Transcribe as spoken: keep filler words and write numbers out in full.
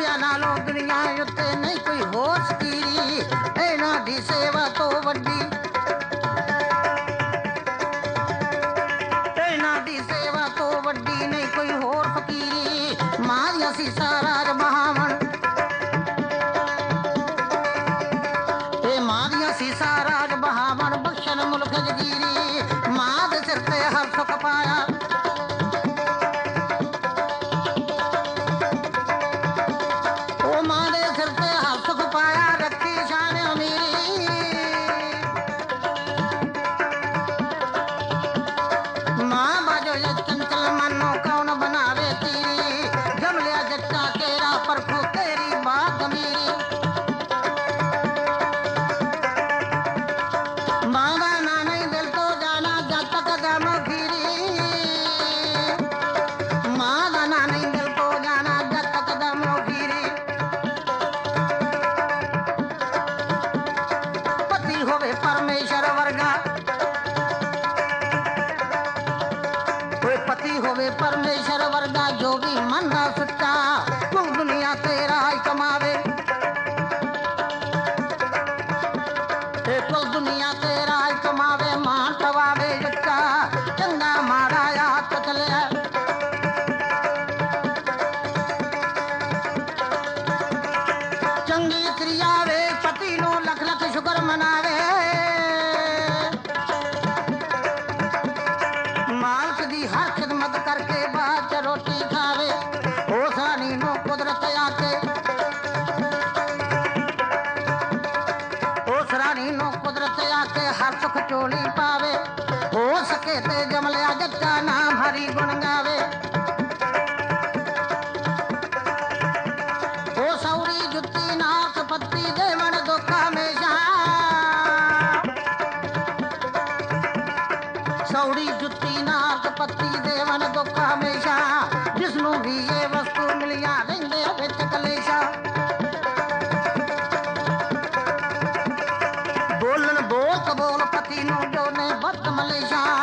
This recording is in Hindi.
मापिया नालों दुनिया उत्ते नहीं कोई होर सकीरी, इन्हां दी सेवा तो वड्डी, इन्हां दी सेवा तो वड्डी नहीं कोई होर फकीरी। मां दियां सीसां राज बहावन, ए मां दियां सीसां राज बहावन, बख्शन मुल्क जगीरी। मां दे सिर ते हर सुख पाया, ओ मां दे सिर ते हर सुख पाया, रखी शान अमीरी। मां बाजो ये चंचल मनो कौन बनावे तीरी, जम लिया जच्चा केरा परखो तेरी बात अमीरी। मां का ना नहीं दिल तो जाना जब तक दम खीरी, मां का ना नहीं दिल तो जाना जब तक दम खीरी। पति होवे परमेश्वर वर्गा, कोई पति होवे परमेश्वर वर्गा, जो भी मन ना सच्चा कुल दुनिया तेरा ही कमावे, ए कुल दुनिया तेरा ही कमावे। मान टवावे जच्चा चंगा माड़ा याद चलिया, चंगी क्रिया वे पति नो लख लख शुक्र मनावे। मालक दी हर खिदमत करके बाद च रोटी खावे, ओ सानी नो कुदरत आके, ओ सरानी नो कुदरत आके हर सुख चोली पावे। हो सके ते जमलिया जच्चा नाम हरी गुण गावे, ओ सौरी जुत्ती नाक पत्ती देवन दुख हमेशा, सौरी जुत्ती नाक पत्ती देवन दुख हमेशा। जिसनू भी ये वस्तु मिलिया रहिंदे विच कलेशा, बोलन बोल कबोल पति नू जो ने बद मलेशा।